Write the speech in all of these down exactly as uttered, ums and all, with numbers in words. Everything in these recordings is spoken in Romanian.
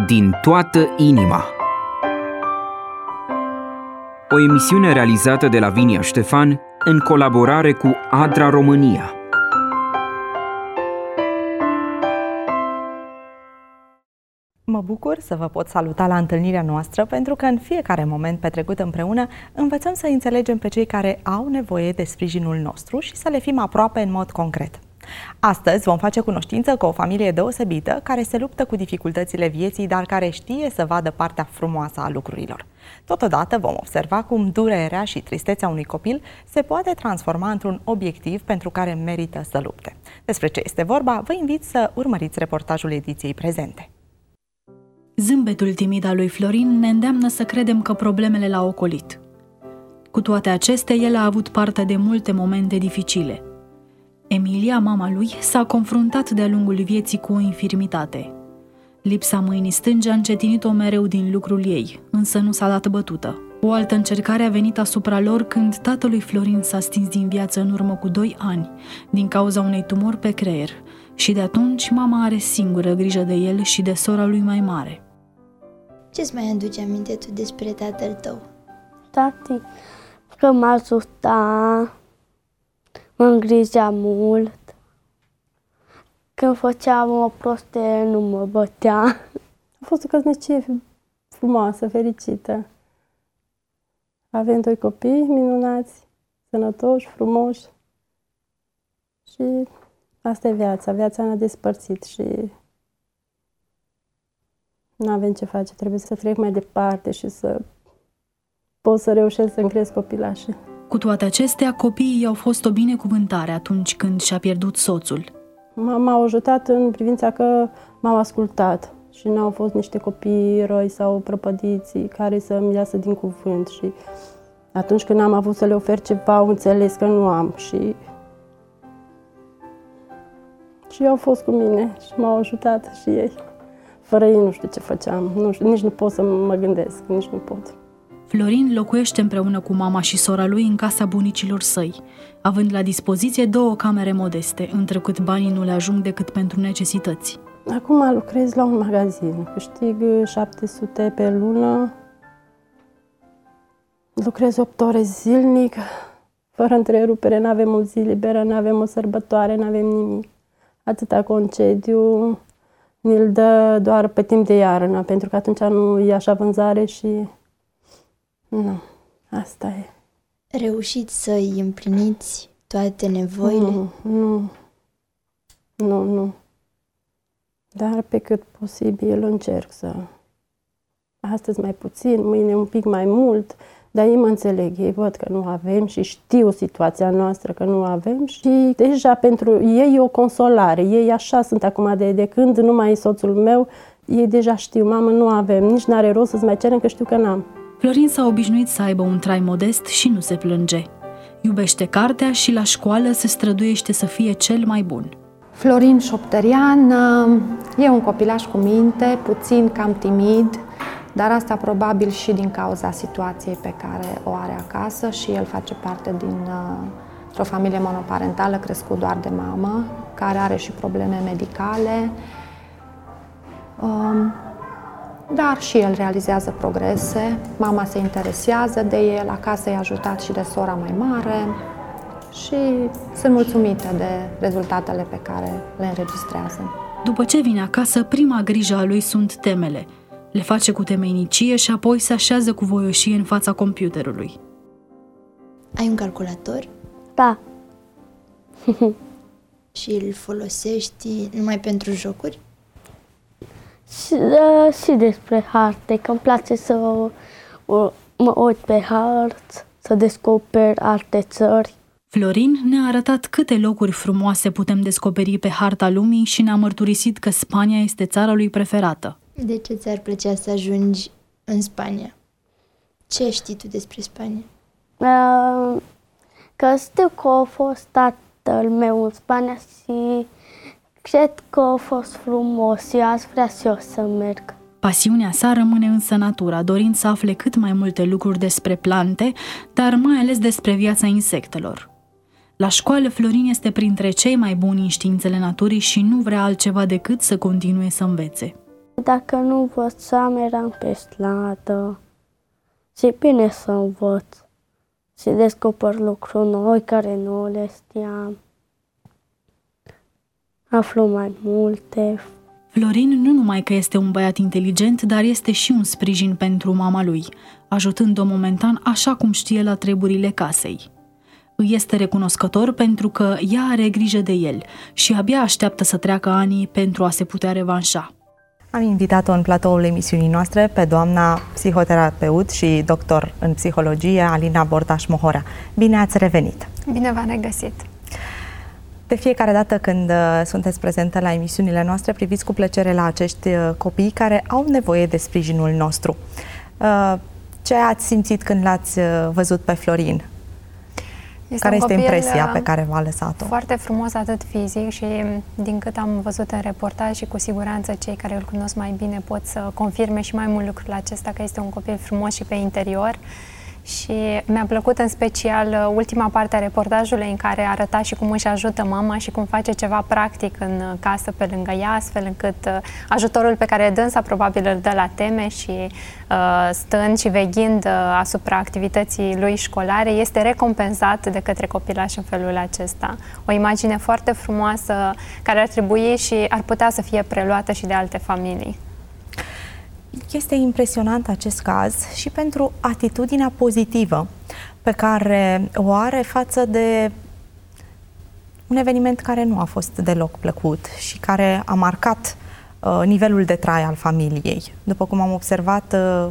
Din toată inima. O emisiune realizată de Lavinia Ștefan în colaborare cu Adra România. Mă bucur să vă pot saluta la întâlnirea noastră, pentru că în fiecare moment petrecut împreună învățăm să înțelegem pe cei care au nevoie de sprijinul nostru și să le fim aproape în mod concret. Astăzi vom face cunoștință cu o familie deosebită care se luptă cu dificultățile vieții, dar care știe să vadă partea frumoasă a lucrurilor. Totodată vom observa cum durerea și tristețea unui copil se poate transforma într-un obiectiv pentru care merită să lupte. Despre ce este vorba, vă invit să urmăriți reportajul ediției prezente. Zâmbetul timid al lui Florin ne îndeamnă să credem că problemele l-au ocolit. Cu toate acestea, el a avut parte de multe momente dificile. Emilia, mama lui, s-a confruntat de-a lungul vieții cu o infirmitate. Lipsa mâinii stânge a încetinit-o mereu din lucrul ei, însă nu s-a dat bătută. O altă încercare a venit asupra lor când tatălui Florin s-a stins din viață în urmă cu doi ani, din cauza unei tumori pe creier, și de atunci mama are singură grijă de el și de sora lui mai mare. Ce-ți mai aduce aminte tu despre tatăl tău? Tati, că mă ajuta, mă îngrijea mult. Când făceam o prostie, nu mă bătea. A fost o căsnicie frumoasă, fericită. Avem doi copii minunați, sănătoși, frumoși. Și asta e viața. Viața ne-a despărțit și nu avem ce face. Trebuie să trec mai departe și să pot să reușesc să-mi cresc copilașii. Cu toate acestea, copiii i-au fost o binecuvântare atunci când și-a pierdut soțul. M-au ajutat în privința că m-au ascultat și nu au fost niște copii răi sau prăpădiți care să-mi iasă din cuvânt. Și atunci când am avut să le ofer ceva, au înțeles că nu am și și au fost cu mine și m-au ajutat și ei. Fără ei nu știu ce făceam, nu știu, nici nu pot să mă gândesc, nici nu pot. Florin locuiește împreună cu mama și sora lui în casa bunicilor săi, având la dispoziție două camere modeste, întrucât banii nu le ajung decât pentru necesități. Acum lucrez la un magazin, câștig șapte sute pe lună, lucrez opt ore zilnic, fără întrerupere, nu avem o zi liberă, nu avem o sărbătoare, nu avem nimic. Atâta concediu ni-l dă doar pe timp de iarnă, pentru că atunci nu e așa vânzare și nu, asta e. Reușiți să-i împliniți toate nevoile? Nu, nu, nu, nu. Dar pe cât posibil încerc să... Astăzi mai puțin, mâine un pic mai mult, dar ei mă înțeleg, ei văd că nu avem și știu situația noastră că nu avem și deja pentru ei e o consolare. Ei așa sunt acum de, de când nu mai e soțul meu, ei deja știu, mamă, nu avem, nici n-are rost să-ți mai cerem că știu că n-am. Florin s-a obișnuit să aibă un trai modest și nu se plânge. Iubește cartea și la școală se străduiește să fie cel mai bun. Florin Șoptărian e un copilaș cu minte, puțin cam timid, dar asta probabil și din cauza situației pe care o are acasă și el face parte din o familie monoparentală crescut doar de mamă, care are și probleme medicale. Dar și el realizează progrese, mama se interesează de el, acasă e ajutat și de sora mai mare și sunt mulțumită de rezultatele pe care le înregistrează. După ce vine acasă, prima grijă a lui sunt temele. Le face cu temeinicie și apoi se așează cu voioșie în fața computerului. Ai un calculator? Da. Și îl folosești numai pentru jocuri? Și, uh, și despre harte, că îmi place să uh, mă uit pe harți, să descoper alte țări. Florin ne-a arătat câte locuri frumoase putem descoperi pe harta lumii și ne-a mărturisit că Spania este țara lui preferată. De ce ți-ar plăcea să ajungi în Spania? Ce știi tu despre Spania? Uh, că știu că a fost tatăl meu în Spania și cred că a fost frumos și aș vrea și eu să merg. Pasiunea sa rămâne însă natura, dorind să afle cât mai multe lucruri despre plante, dar mai ales despre viața insectelor. La școală, Florin este printre cei mai buni în științele naturii și nu vrea altceva decât să continue să învețe. Dacă nu învățam, eram pe stradă. Și e bine să învăț. Și descoper lucruri noi care nu le știam. Aflu mai multe. Florin nu numai că este un băiat inteligent, dar este și un sprijin pentru mama lui, ajutând-o momentan așa cum știe la treburile casei. Îi este recunoscător pentru că ea are grijă de el și abia așteaptă să treacă anii pentru a se putea revanșa. Am invitat-o în platoul emisiunii noastre pe doamna psihoterapeut și doctor în psihologie, Alina Bordaș-Mohorea. Bine ați revenit! Bine v-am regăsit! De fiecare dată când sunteți prezentă la emisiunile noastre, priviți cu plăcere la acești copii care au nevoie de sprijinul nostru. Ce ați simțit când l-ați văzut pe Florin? Este care este impresia pe care v-a lăsat-o? Foarte frumos, atât fizic și din cât am văzut în reportaj și cu siguranță cei care îl cunosc mai bine pot să confirme și mai mult lucrul acesta, că este un copil frumos și pe interior. Și mi-a plăcut în special ultima parte a reportajului în care arăta și cum își ajută mama și cum face ceva practic în casă pe lângă ea, astfel încât ajutorul pe care dânsa probabil îl dă la teme și uh, stând și veghind uh, asupra activității lui școlare este recompensat de către copilaș în felul acesta. O imagine foarte frumoasă care ar trebui și ar putea să fie preluată și de alte familii. Este impresionant acest caz și pentru atitudinea pozitivă pe care o are față de un eveniment care nu a fost deloc plăcut și care a marcat uh, nivelul de trai al familiei. După cum am observat, uh,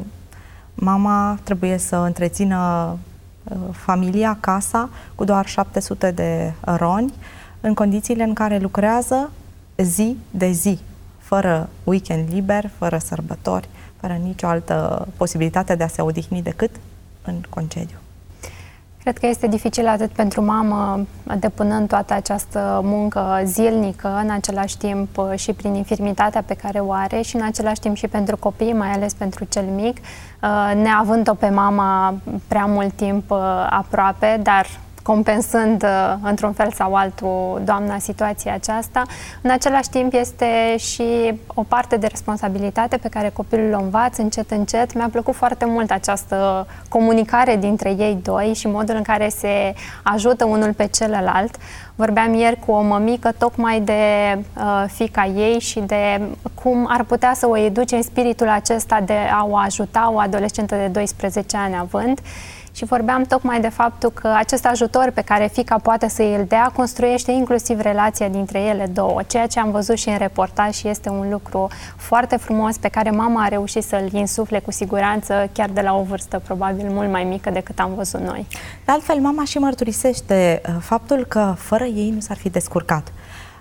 mama trebuie să întrețină uh, familia, casa, cu doar șapte sute de roni, în condițiile în care lucrează zi de zi, fără weekend liber, fără sărbători, fără nicio altă posibilitate de a se odihni decât în concediu. Cred că este dificil atât pentru mamă, depunând toată această muncă zilnică, în același timp și prin infirmitatea pe care o are și în același timp și pentru copii, mai ales pentru cel mic, neavând-o pe mama prea mult timp aproape, dar compensând într-un fel sau altul doamna situația aceasta. În același timp este și o parte de responsabilitate pe care copilul o învață încet, încet. Mi-a plăcut foarte mult această comunicare dintre ei doi și modul în care se ajută unul pe celălalt. Vorbeam ieri cu o mămică tocmai de uh, fiica ei și de cum ar putea să o educe în spiritul acesta de a o ajuta, o adolescentă de doisprezece ani având. Și vorbeam tocmai de faptul că acest ajutor pe care fiica poate să îl dea construiește inclusiv relația dintre ele două, ceea ce am văzut și în reportaj și este un lucru foarte frumos pe care mama a reușit să-l insufle cu siguranță chiar de la o vârstă probabil mult mai mică decât am văzut noi. De altfel, mama și mărturisește faptul că fără ei nu s-ar fi descurcat.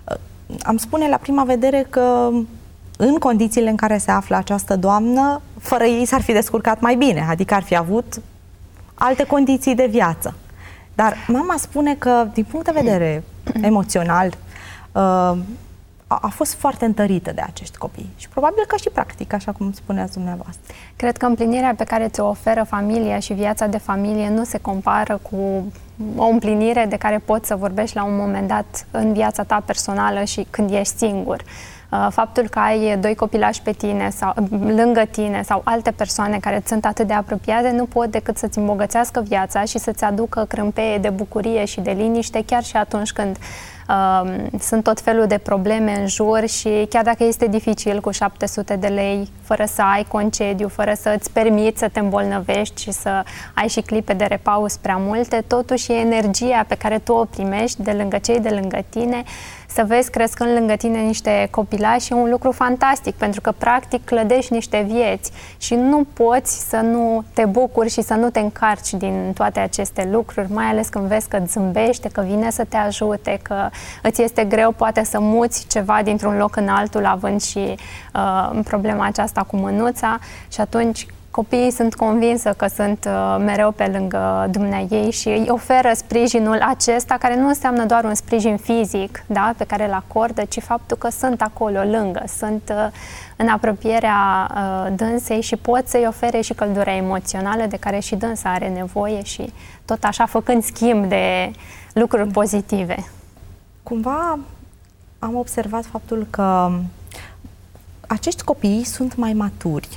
Am spune la prima vedere că în condițiile în care se află această doamnă, fără ei s-ar fi descurcat mai bine, adică ar fi avut alte condiții de viață. Dar mama spune că, din punct de vedere emoțional, uh, a fost foarte întărită de acești copii. Și probabil că și practic, așa cum spuneați dumneavoastră. Cred că împlinirea pe care ți-o oferă familia și viața de familie nu se compară cu o împlinire de care poți să vorbești la un moment dat în viața ta personală și când ești singur. Faptul că ai doi copilași pe tine sau lângă tine sau alte persoane care îți sunt atât de apropiate nu pot decât să-ți îmbogățească viața și să-ți aducă crâmpeie de bucurie și de liniște chiar și atunci când uh, sunt tot felul de probleme în jur și chiar dacă este dificil cu șapte sute de lei, fără să ai concediu, fără să îți permiți să te îmbolnăvești și să ai și clipe de repaus prea multe, totuși energia pe care tu o primești de lângă cei de lângă tine, să vezi crescând lângă tine niște copilași, e un lucru fantastic, pentru că practic clădești niște vieți și nu poți să nu te bucuri și să nu te încarci din toate aceste lucruri, mai ales când vezi că îți zâmbește, că vine să te ajute, că îți este greu poate să muți ceva dintr-un loc în altul, având și uh, problema aceasta cu mânuța și atunci copiii sunt convinsă că sunt uh, mereu pe lângă dumneaei și îi oferă sprijinul acesta, care nu înseamnă doar un sprijin fizic, da, pe care îl acordă, ci faptul că sunt acolo, lângă, sunt uh, în apropierea uh, dânsei și pot să-i ofere și căldura emoțională de care și dânsa are nevoie și tot așa făcând schimb de lucruri pozitive. Cumva am observat faptul că acești copii sunt mai maturi.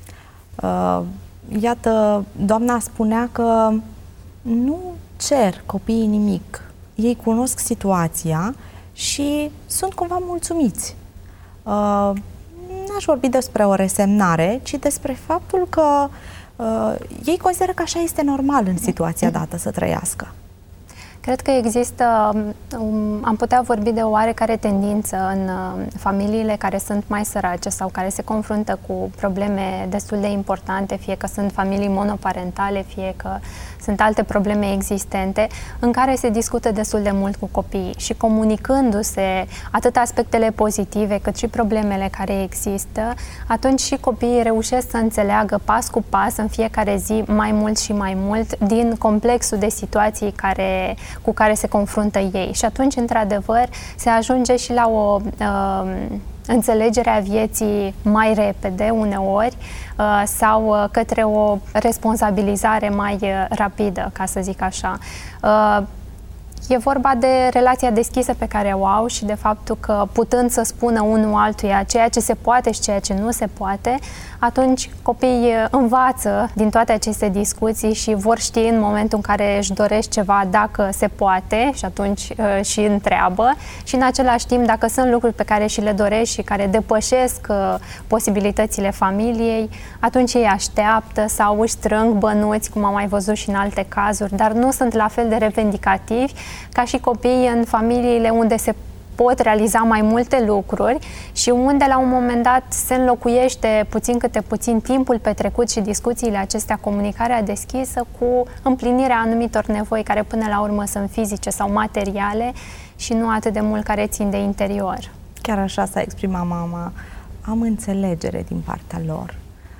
Uh, iată, doamna spunea că nu cer copiii nimic. Ei cunosc situația și sunt cumva mulțumiți. Uh, n-aș vorbi despre o resemnare, ci despre faptul că uh, ei consideră că așa este normal în situația dată să trăiască. Cred că există, um, am putea vorbi de o oarecare tendință în uh, familiile care sunt mai sărace sau care se confruntă cu probleme destul de importante, fie că sunt familii monoparentale, fie că sunt alte probleme existente, în care se discută destul de mult cu copiii și comunicându-se atât aspectele pozitive cât și problemele care există, atunci și copiii reușesc să înțeleagă pas cu pas în fiecare zi mai mult și mai mult din complexul de situații care, cu care se confruntă ei. Și atunci, într-adevăr, se ajunge și la o uh, înțelegere a vieții mai repede, uneori, uh, sau uh, către o responsabilizare mai uh, rapidă, ca să zic așa. Uh, E vorba de relația deschisă pe care o au și de faptul că, putând să spună unul altuia ceea ce se poate și ceea ce nu se poate, atunci copiii învață din toate aceste discuții și vor ști în momentul în care își dorește ceva dacă se poate și atunci uh, și întreabă și în același timp dacă sunt lucruri pe care și le doresc și care depășesc uh, posibilitățile familiei, atunci ei așteaptă sau își strâng bănuți, cum am mai văzut și în alte cazuri, dar nu sunt la fel de revendicativi ca și copiii în familiile unde se pot realiza mai multe lucruri și unde la un moment dat se înlocuiește puțin câte puțin timpul petrecut și discuțiile acestea, comunicarea deschisă, cu împlinirea anumitor nevoi care până la urmă sunt fizice sau materiale și nu atât de mult care țin de interior. Chiar așa s-a exprimat mama, am înțelegere din partea lor.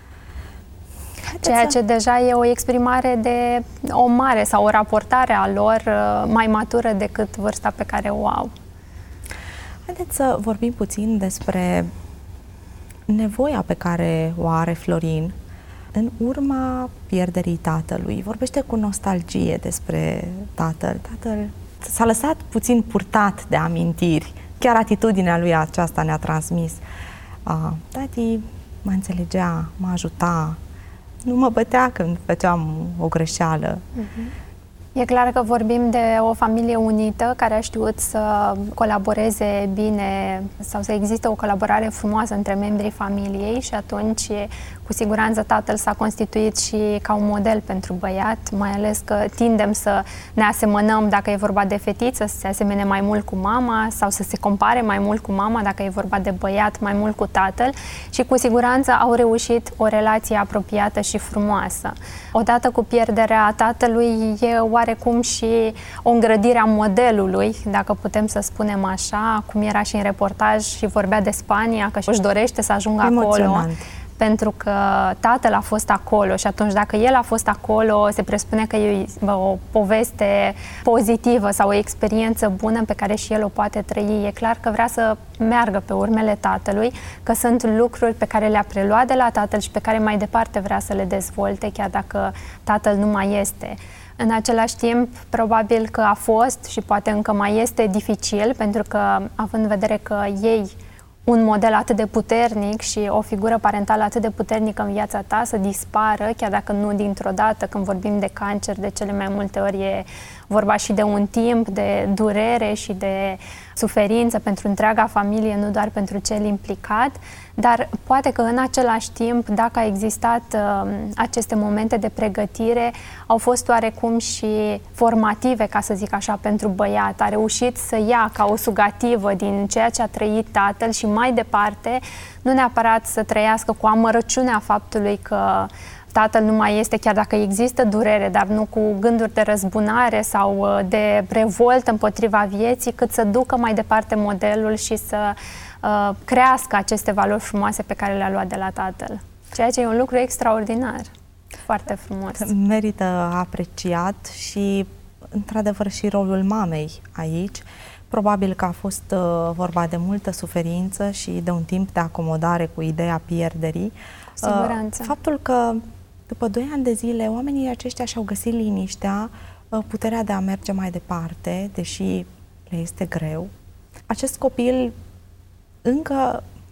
Ceea ce deja e o exprimare de o mare sau o raportare a lor mai matură decât vârsta pe care o au. Haideți să vorbim puțin despre nevoia pe care o are Florin în urma pierderii tatălui. Vorbește cu nostalgie despre tatăl. Tatăl s-a lăsat puțin purtat de amintiri. Chiar atitudinea lui aceasta ne-a transmis. A, tati mă înțelegea, mă ajuta, nu mă bătea când făceam o greșeală. Uh-huh. E clar că vorbim de o familie unită care a știut să colaboreze bine sau să existe o colaborare frumoasă între membrii familiei și atunci cu siguranță tatăl s-a constituit și ca un model pentru băiat, mai ales că tindem să ne asemănăm dacă e vorba de fetiță, să se asemene mai mult cu mama sau să se compare mai mult cu mama dacă e vorba de băiat, mai mult cu tatăl și cu siguranță au reușit o relație apropiată și frumoasă. Odată cu pierderea tatălui e oarecum și o îngrădire a modelului, dacă putem să spunem așa, cum era și în reportaj și vorbea de Spania, că își dorește să ajungă emoționant. Acolo. Pentru că tatăl a fost acolo și atunci dacă el a fost acolo, se presupune că e o poveste pozitivă sau o experiență bună pe care și el o poate trăi. E clar că vrea să meargă pe urmele tatălui, că sunt lucruri pe care le-a preluat de la tatăl și pe care mai departe vrea să le dezvolte, chiar dacă tatăl nu mai este. În același timp, probabil că a fost și poate încă mai este dificil, pentru că, având în vedere că ei un model atât de puternic și o figură parentală atât de puternică în viața ta să dispară, chiar dacă nu dintr-o dată, când vorbim de cancer, de cele mai multe ori e vorba și de un timp, de durere și de suferință pentru întreaga familie, nu doar pentru cel implicat, dar poate că în același timp, dacă a existat uh, aceste momente de pregătire, au fost oarecum și formative, ca să zic așa, pentru băiat. A reușit să ia ca o sugativă din ceea ce a trăit tatăl și mai departe, nu neapărat să trăiască cu amărăciunea faptului că tatăl nu mai este, chiar dacă există durere, dar nu cu gânduri de răzbunare sau de revoltă împotriva vieții, cât să ducă mai departe modelul și să uh, crească aceste valori frumoase pe care le-a luat de la tatăl. Ceea ce e un lucru extraordinar, foarte frumos. Merită apreciat și, într-adevăr, și rolul mamei aici. Probabil că a fost uh, vorba de multă suferință și de un timp de acomodare cu ideea pierderii. Siguranță. Uh, faptul că după doi ani de zile oamenii aceștia și-au găsit liniștea, uh, puterea de a merge mai departe, deși le este greu. Acest copil încă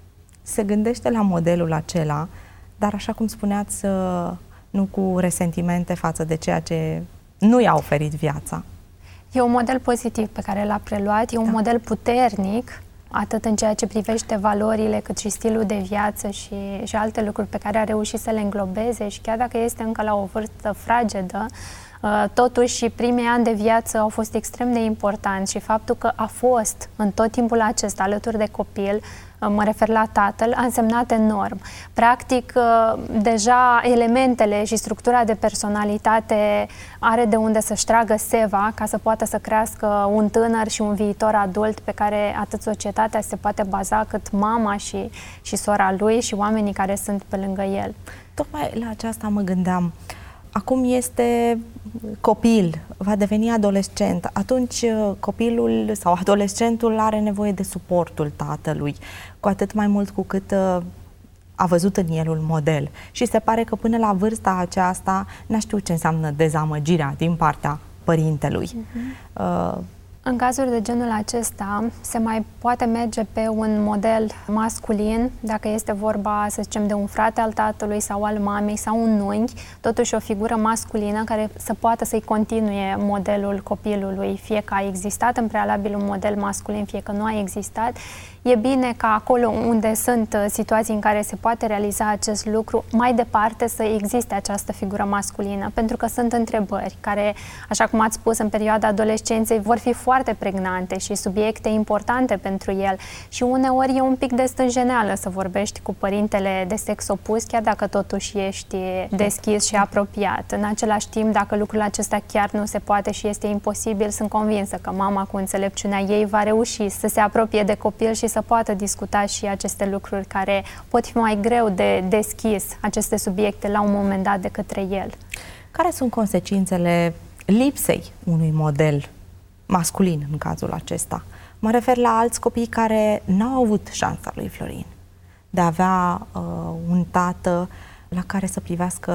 se gândește la modelul acela, dar așa cum spuneați, nu cu resentimente față de ceea ce nu i-a oferit viața. E un model pozitiv pe care l-a preluat, e un da. model puternic, atât în ceea ce privește valorile, cât și stilul de viață și, și alte lucruri pe care a reușit să le înglobeze și chiar dacă este încă la o vârstă fragedă, totuși primii ani de viață au fost extrem de importanți și faptul că a fost în tot timpul acesta alături de copil, mă refer la tatăl, a însemnat enorm. Practic, deja elementele și structura de personalitate are de unde să-și tragă seva ca să poată să crească un tânăr și un viitor adult pe care atât societatea se poate baza, cât mama și, și sora lui și oamenii care sunt pe lângă el. Tocmai la aceasta mă gândeam. Acum este copil, va deveni adolescent. Atunci copilul sau adolescentul are nevoie de suportul tatălui, cu atât mai mult cu cât a văzut în el un model. Și se pare că până la vârsta aceasta n-a știut ce înseamnă dezamăgirea din partea părintelui. Uh-huh. Uh, În cazuri de genul acesta se mai poate merge pe un model masculin, dacă este vorba, să zicem, de un frate al tatălui sau al mamei sau un unchi, totuși o figură masculină care să poată să-i continue modelul copilului, fie că a existat în prealabil un model masculin, fie că nu a existat. E bine ca acolo unde sunt situații în care se poate realiza acest lucru, mai departe să existe această figură masculină, pentru că sunt întrebări care, așa cum ați spus, în perioada adolescenței vor fi foarte pregnante și subiecte importante pentru el și uneori e un pic de stânjeneală să vorbești cu părintele de sex opus, chiar dacă totuși ești deschis și apropiat. În același timp, dacă lucrul acesta chiar nu se poate și este imposibil, sunt convinsă că mama cu înțelepciunea ei va reuși să se apropie de copil și să poată discuta și aceste lucruri care pot fi mai greu de deschis, aceste subiecte, la un moment dat de către el. Care sunt consecințele lipsei unui model masculin în cazul acesta? Mă refer la alți copii care n-au avut șansa lui Florin de a avea uh, un tată la care să privească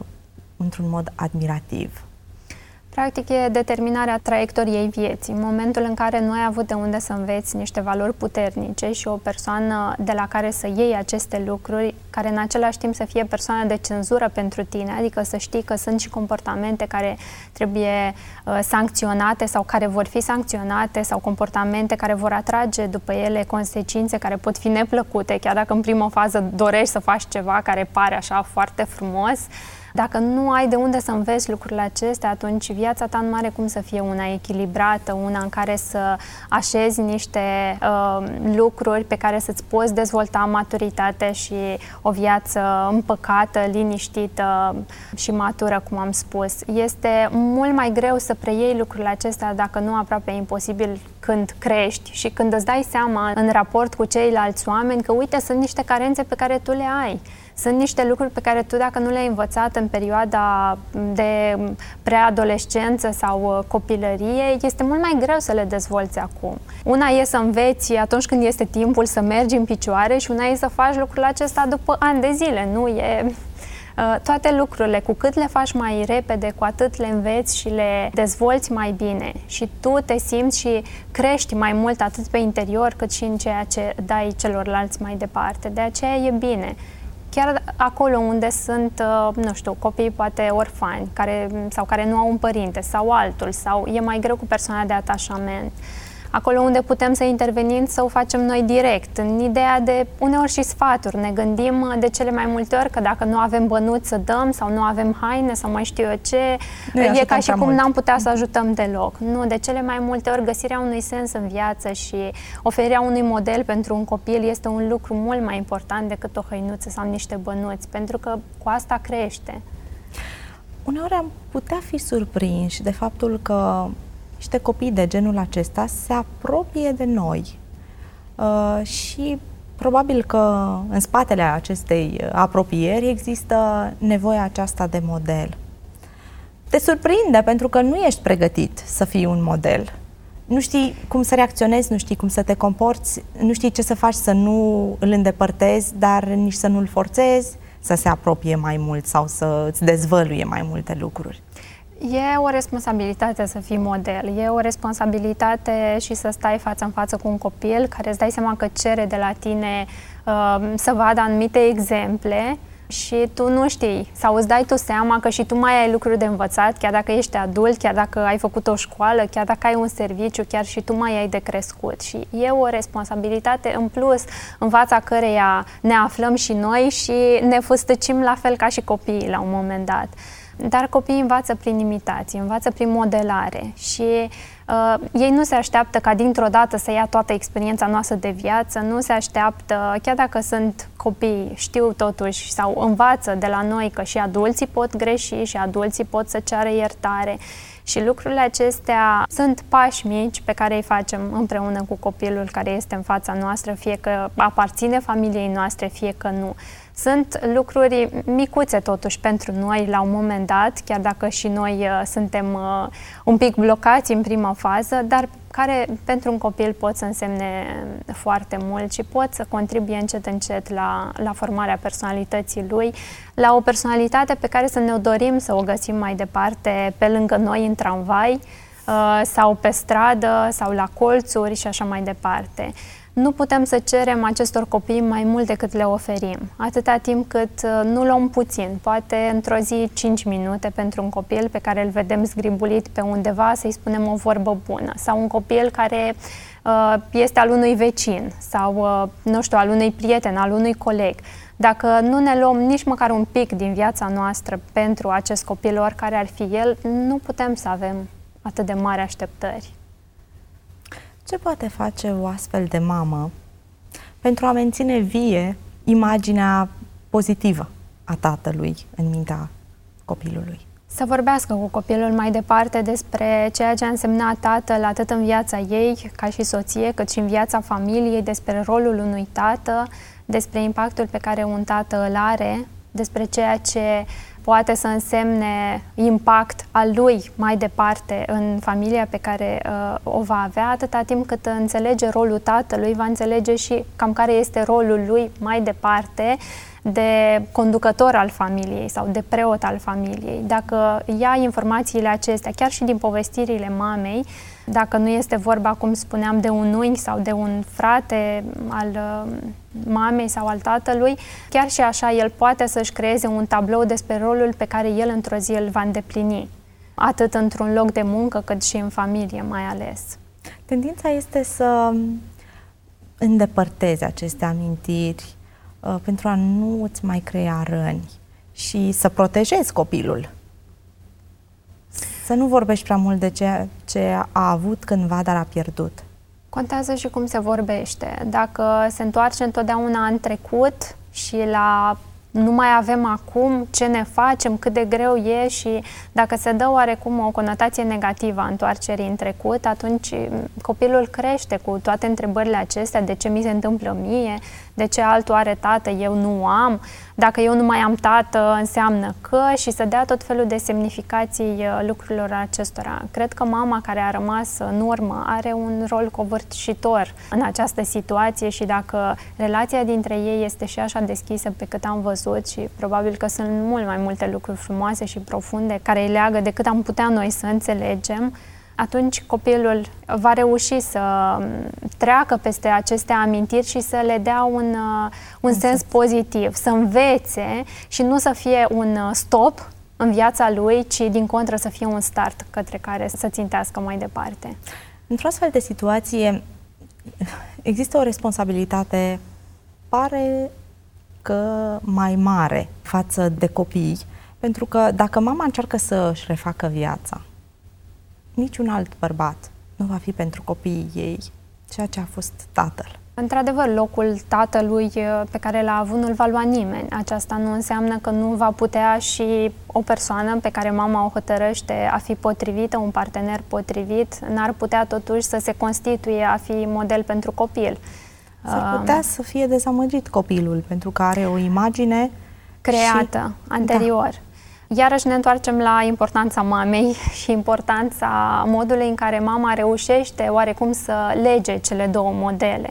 într-un mod admirativ. Practic, e determinarea traiectoriei vieții. În momentul în care nu ai avut de unde să înveți niște valori puternice și o persoană de la care să iei aceste lucruri, care în același timp să fie persoană de cenzură pentru tine, adică să știi că sunt și comportamente care trebuie uh, sancționate sau care vor fi sancționate sau comportamente care vor atrage după ele consecințe care pot fi neplăcute, chiar dacă în prima fază dorești să faci ceva care pare așa foarte frumos. Dacă nu ai de unde să înveți lucrurile acestea, atunci viața ta nu are cum să fie una echilibrată, una în care să așezi niște uh, lucruri pe care să-ți poți dezvolta maturitate și o viață împăcată, liniștită și matură, cum am spus. Este mult mai greu să preiei lucrurile acestea, dacă nu aproape imposibil, când crești și când îți dai seama în raport cu ceilalți oameni că, uite, sunt niște carențe pe care tu le ai. Sunt niște lucruri pe care tu, dacă nu le-ai învățat în perioada de preadolescență sau copilărie, este mult mai greu să le dezvolți acum. Una e să înveți atunci când este timpul să mergi în picioare și una e să faci lucrul acesta după ani de zile. Nu e... Toate lucrurile, cu cât le faci mai repede, cu atât le înveți și le dezvolți mai bine și tu te simți și crești mai mult atât pe interior cât și în ceea ce dai celorlalți mai departe. De aceea e bine. Chiar acolo unde sunt, nu știu, copii poate orfani care, sau care nu au un părinte sau altul sau e mai greu cu persoana de atașament. Acolo unde putem să intervenim, să o facem noi direct, în ideea de uneori și sfaturi. Ne gândim de cele mai multe ori că dacă nu avem bănuți să dăm sau nu avem haine sau mai știu eu ce, e ca și cum n-am putea să ajutăm deloc. Nu, de cele mai multe ori găsirea unui sens în viață și oferirea unui model pentru un copil este un lucru mult mai important decât o hăinuță sau niște bănuți, pentru că cu asta crește. Uneori am putea fi surprinși de faptul că niște copii de genul acesta se apropie de noi uh, și probabil că în spatele acestei apropieri există nevoia aceasta de model. Te surprinde pentru că nu ești pregătit să fii un model. Nu știi cum să reacționezi, nu știi cum să te comporți, nu știi ce să faci să nu îl îndepărtezi, dar nici să nu îl forțezi să se apropie mai mult sau să îți dezvăluie mai multe lucruri. E o responsabilitate să fii model, e o responsabilitate și să stai față în față cu un copil care îți dai seama că cere de la tine uh, să vadă anumite exemple și tu nu știi sau îți dai tu seama că și tu mai ai lucruri de învățat, chiar dacă ești adult, chiar dacă ai făcut o școală, chiar dacă ai un serviciu, chiar și tu mai ai de crescut și e o responsabilitate în plus în fața căreia ne aflăm și noi și ne fustăcim la fel ca și copiii la un moment dat. Dar copiii învață prin imitație, învață prin modelare și uh, ei nu se așteaptă ca dintr-o dată să ia toată experiența noastră de viață, nu se așteaptă, chiar dacă sunt copii, știu totuși sau învață de la noi că și adulții pot greși și adulții pot să ceară iertare. Și lucrurile acestea sunt pași mici pe care îi facem împreună cu copilul care este în fața noastră, fie că aparține familiei noastre, fie că nu. Sunt lucruri micuțe totuși pentru noi la un moment dat, chiar dacă și noi uh, suntem uh, un pic blocați în prima fază, dar care pentru un copil pot să însemne foarte mult și pot să contribuie încet încet la, la formarea personalității lui, la o personalitate pe care să ne dorim să o găsim mai departe pe lângă noi în tramvai uh, sau pe stradă sau la colțuri și așa mai departe. Nu putem să cerem acestor copii mai mult decât le oferim, atâta timp cât nu luăm puțin, poate într-o zi cinci minute pentru un copil pe care îl vedem zgribulit pe undeva, să-i spunem o vorbă bună, sau un copil care uh, este al unui vecin sau, uh, nu știu, al unui prieten, al unui coleg. Dacă nu ne luăm nici măcar un pic din viața noastră pentru acest copil, oricare ar fi el, nu putem să avem atât de mari așteptări. Ce poate face o astfel de mamă pentru a menține vie imaginea pozitivă a tatălui în mintea copilului? Să vorbească cu copilul mai departe despre ceea ce a însemnat tatăl atât în viața ei, ca și soție, cât și în viața familiei, despre rolul unui tată, despre impactul pe care un tată îl are, despre ceea ce poate să însemne impact al lui mai departe în familia pe care uh, o va avea, atâta timp cât înțelege rolul tatălui, va înțelege și cam care este rolul lui mai departe de conducător al familiei sau de preot al familiei. Dacă ia informațiile acestea, chiar și din povestirile mamei, dacă nu este vorba, cum spuneam, de un unchi sau de un frate al uh, mamei sau al tatălui, chiar și așa el poate să-și creeze un tablou despre rolul pe care el într-o zi îl va îndeplini, atât într-un loc de muncă, cât și în familie mai ales. Tendința este să îndepărtezi aceste amintiri uh, pentru a nu îți mai crea răni și să protejezi copilul. Să nu vorbești prea mult de ceea ce a avut cândva, dar a pierdut. Contează și cum se vorbește. Dacă se întoarce întotdeauna în trecut și la nu mai avem acum, ce ne facem, cât de greu e și dacă se dă oarecum o conotație negativă a întoarcerii în trecut, atunci copilul crește cu toate întrebările acestea, de ce mi se întâmplă mie, de ce altul are tată, eu nu am, dacă eu nu mai am tată, înseamnă că, și să dea tot felul de semnificații lucrurilor acestora. Cred că mama care a rămas în urmă are un rol covârșitor în această situație și dacă relația dintre ei este și așa deschisă pe cât am văzut și probabil că sunt mult mai multe lucruri frumoase și profunde care îi leagă decât am putea noi să înțelegem, atunci copilul va reuși să treacă peste aceste amintiri și să le dea un, un sens pozitiv, să învețe și nu să fie un stop în viața lui, ci din contră să fie un start către care să țintească mai departe. Într-o astfel de situație există o responsabilitate, pare că mai mare față de copii, pentru că dacă mama încearcă să își refacă viața, niciun alt bărbat nu va fi pentru copiii ei ceea ce a fost tatăl. Într-adevăr, locul tatălui pe care l-a avut nu-l va lua nimeni. Aceasta nu înseamnă că nu va putea și o persoană pe care mama o hotărăște a fi potrivită, un partener potrivit, n-ar putea totuși să se constituie a fi model pentru copil. S-ar putea uh, să fie dezamăgit copilul pentru că are o imagine creată și... anterior. Da. Iarăși ne întoarcem la importanța mamei și importanța modului în care mama reușește oarecum să lege cele două modele.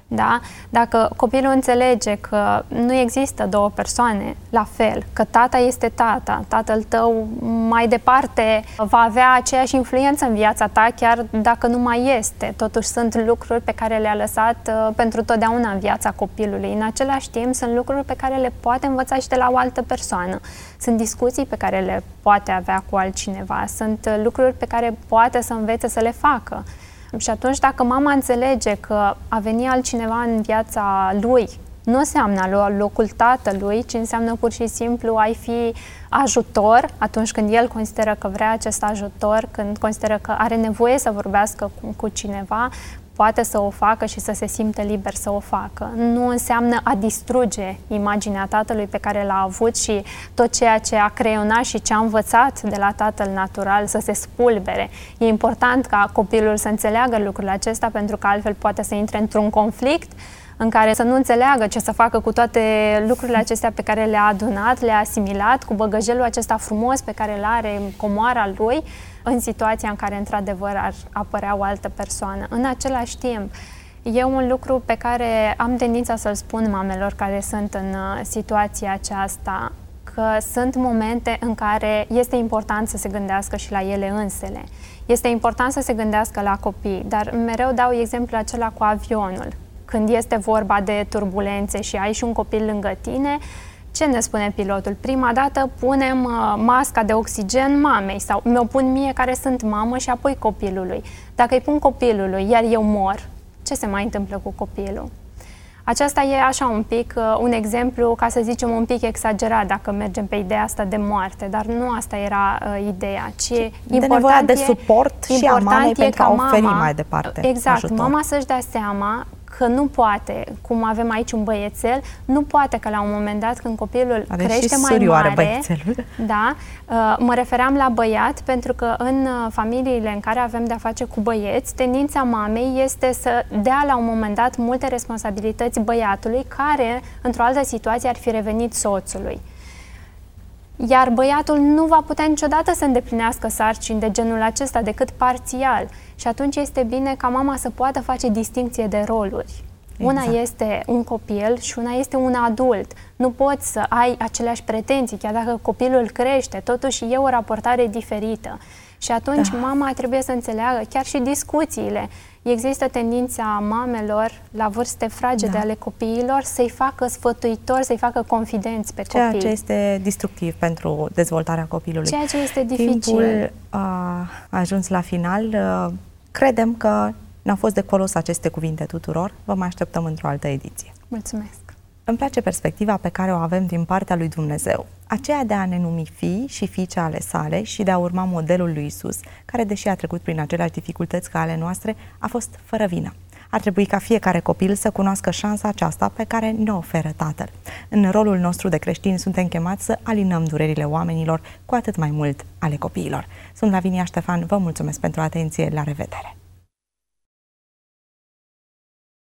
Da? Dacă copilul înțelege că nu există două persoane la fel, că tata este tata, tatăl tău mai departe va avea aceeași influență în viața ta, chiar dacă nu mai este. Totuși sunt lucruri pe care le-a lăsat uh, pentru totdeauna în viața copilului. În același timp sunt lucruri pe care le poate învăța și de la o altă persoană. Sunt discuții pe care le poate avea cu altcineva, sunt uh, lucruri pe care poate să învețe să le facă. Și atunci, dacă mama înțelege că a venit altcineva în viața lui, nu înseamnă a lua locul tatălui, ci înseamnă pur și simplu a-i fi ajutor atunci când el consideră că vrea acest ajutor, când consideră că are nevoie să vorbească cu, cu cineva, poate să o facă și să se simtă liber să o facă. Nu înseamnă a distruge imaginea tatălui pe care l-a avut și tot ceea ce a creionat și ce a învățat de la tatăl natural să se spulbere. E important ca copilul să înțeleagă lucrurile acestea, pentru că altfel poate să intre într-un conflict în care să nu înțeleagă ce să facă cu toate lucrurile acestea pe care le-a adunat, le-a asimilat, cu băgăjelul acesta frumos pe care îl are în comoara lui, în situația în care, într-adevăr, ar apărea o altă persoană. În același timp, e un lucru pe care am tendința să-l spun mamelor care sunt în situația aceasta, că sunt momente în care este important să se gândească și la ele însele. Este important să se gândească la copii, dar mereu dau exemplul acela cu avionul. Când este vorba de turbulențe și ai și un copil lângă tine, ce ne spune pilotul? Prima dată punem uh, masca de oxigen mamei sau mi-o pun mie care sunt mamă și apoi copilului. Dacă îi pun copilului, iar eu mor, ce se mai întâmplă cu copilul? Aceasta e așa un pic, uh, un exemplu, ca să zicem, un pic exagerat dacă mergem pe ideea asta de moarte, dar nu asta era uh, ideea, ci de important nevoia de e, suport și a mamei pentru a oferi mama, mai departe exact, ajutor. Mama să-și dea seama că nu poate, cum avem aici un băiețel, nu poate că la un moment dat când copilul are crește mai mare, da, mă refeream la băiat, pentru că în familiile în care avem de-a face cu băieți, tendința mamei este să dea la un moment dat multe responsabilități băiatului, care într-o altă situație ar fi revenit soțului. Iar băiatul nu va putea niciodată să îndeplinească sarcini de genul acesta decât parțial. Și atunci este bine ca mama să poată face distincție de roluri. Exact. Una este un copil și una este un adult. Nu poți să ai aceleași pretenții, chiar dacă copilul crește, totuși e o raportare diferită. Și atunci da. mama trebuie să înțeleagă, chiar și discuțiile. Există tendința mamelor la vârste fragede da. ale copiilor să-i facă sfătuitori, să-i facă confidenți pe copii. Ceea ce este destructiv pentru dezvoltarea copilului. Ceea ce este dificil. Timpul a ajuns la final. Credem că ne-au fost de folos aceste cuvinte tuturor. Vă mai așteptăm într-o altă ediție. Mulțumesc! Îmi place perspectiva pe care o avem din partea lui Dumnezeu, aceea de a ne numi fii și fiice ale sale și de a urma modelul lui Isus, care, deși a trecut prin aceleași dificultăți ca ale noastre, a fost fără vină. Ar trebui ca fiecare copil să cunoască șansa aceasta pe care ne oferă Tatăl. În rolul nostru de creștini suntem chemați să alinăm durerile oamenilor, cu atât mai mult ale copiilor. Sunt Lavinia Ștefan, vă mulțumesc pentru atenție, la revedere!